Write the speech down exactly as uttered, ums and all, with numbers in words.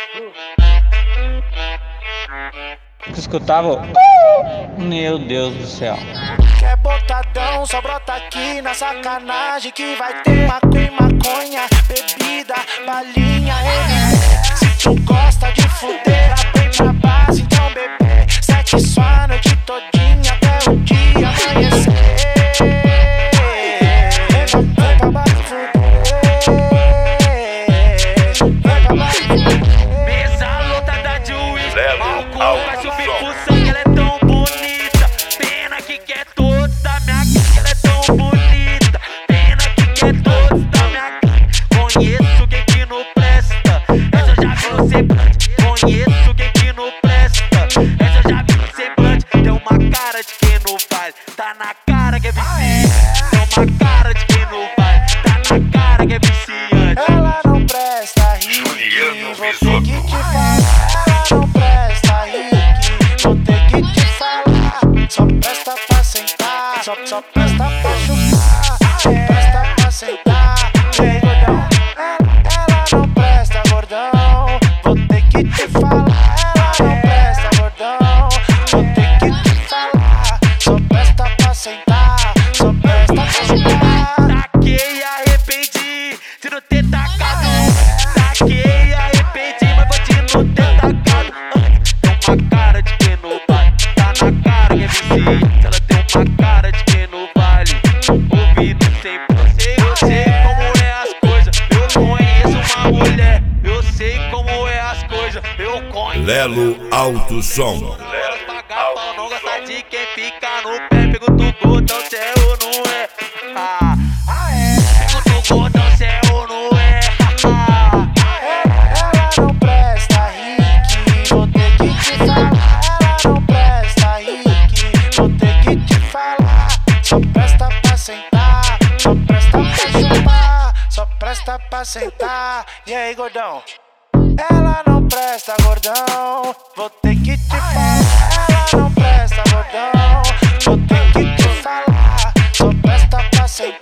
Escutava? Meu Deus do céu. Quer botadão, só brota aqui na sacanagem que vai ter maconha, maconha, bebida, balinha, ele. Se tu gosta de fuder, aprende a base, então bebê, sexo a noite todinha até o dia amanhecer. Vem pra baixo fuder, vem pra baixo fuder. Mesa lotada de uísque, álcool vai subir pro sangue, ela é tão bonita. Pena que quer todos da minha gangue, ela é tão bonita. Pena que quer todos da minha gangue. Conheço quem que não presta, essa eu já vi no semblante. Conheço quem que não presta, essa eu já vi no semblante. Tem uma cara de quem não vale, tá na cara que é viciante. Tem uma cara de quem não vale, tá na cara que é viciante. Ela não presta, Rick, vou ter que te falar. Ela não presta, Rick, vou ter que te falar. Só presta pra sentar, só, só presta pra chupar. Só presta pra sentar, ei gordão. Ela, ela não presta, gordão, vou ter que te falar. Ela não presta, gordão, vou ter que te falar. Só presta pra sentar, só presta pra chupar. Taquei e arrependi de não ter tacado. Taquei e arrependi, mas vou de não ter tacado antes. Tem uma cara de quem não vale, tá na cara que é viciante. Ela tem uma cara de quem não vale, ouvido sem você. Eu sei como é as coisas, eu conheço uma mulher. Eu sei como é as coisas, eu conheço. Lelo Alto Som. Elas pagar pau, não gosta de quem fica no pé. Pergunta o gordão se é ou não é. Ah, pergunta o gordão se é ou não é. Ah, Ela não presta, Rick, vou ter que te falar. Ela não presta, Rick, vou ter que te falar. Só presta pra sentar, só presta pra chupar, só presta pra sentar. E aí, gordão? Ela não presta, gordão, vou ter que te falar. Ela não presta, gordão, vou ter que te falar. Só presta pra sentar.